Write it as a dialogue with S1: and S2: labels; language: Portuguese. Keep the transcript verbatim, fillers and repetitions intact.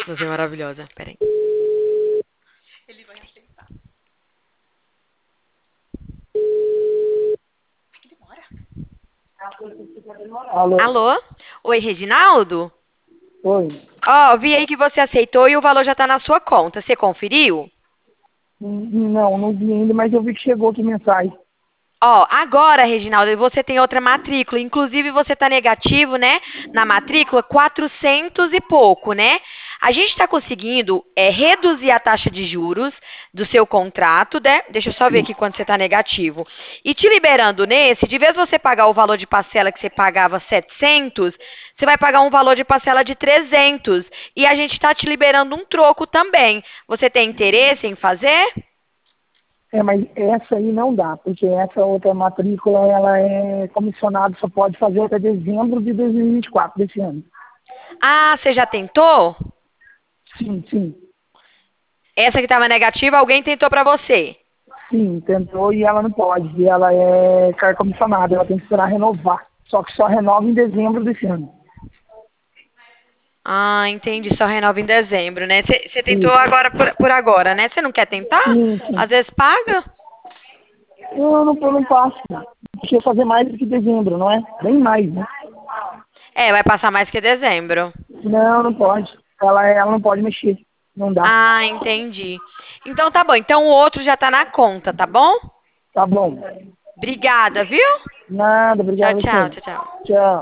S1: Você é maravilhosa. Peraí.
S2: Ele vai aceitar. Que demora.
S3: Alô?
S1: Alô? Oi, Reginaldo?
S3: Oi.
S1: Ó, vi aí que você aceitou e o valor já tá na sua conta. Você conferiu?
S3: Hum, Não, não vi ainda, mas eu vi que chegou aqui mensagem.
S1: Ó, agora, Reginaldo, você tem outra matrícula. Inclusive, você tá negativo, né? Na matrícula, quatrocentos e pouco, né? A gente está conseguindo é, reduzir a taxa de juros do seu contrato, né? Deixa eu só ver aqui quando você tá negativo. E te liberando nesse, de vez você pagar o valor de parcela que você pagava setecentos, você vai pagar um valor de parcela de trezentos. E a gente está te liberando um troco também. Você tem interesse em fazer?
S3: É, mas essa aí não dá, porque essa outra matrícula, ela é comissionada, só pode fazer até dezembro de dois mil e vinte e quatro desse ano.
S1: Ah, você já tentou?
S3: Sim, sim.
S1: Essa que estava negativa, alguém tentou para você.
S3: Sim, tentou e ela não pode. E ela é carga comissionada, ela tem que esperar renovar. Só que só renova em dezembro desse ano.
S1: Ah, entendi. Só renova em dezembro, né? Você tentou
S3: Isso.
S1: agora por, por agora, né? Você não quer tentar?
S3: Sim, sim.
S1: Às vezes paga?
S3: Eu não, eu não passo. Porque fazer mais do que dezembro, não é? Bem mais, né?
S1: É, vai passar mais que dezembro.
S3: Não, não pode. Ela, ela não pode mexer. Não dá.
S1: Ah, entendi. Então tá bom. Então o outro já tá na conta, tá bom?
S3: Tá bom.
S1: Obrigada, viu?
S3: Nada,
S1: Tchau,
S3: obrigado a
S1: tchau,
S3: você.
S1: tchau, tchau.
S3: Tchau.